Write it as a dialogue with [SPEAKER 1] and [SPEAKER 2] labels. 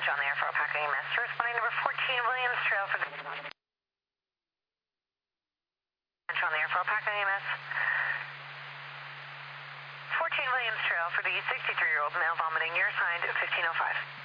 [SPEAKER 1] on the air for Alpaca EMS. Responding number 14 Williams Trail for the... on the air for Alpaca EMS. 14 Williams Trail for the 63-year-old male vomiting. You're assigned at 1505.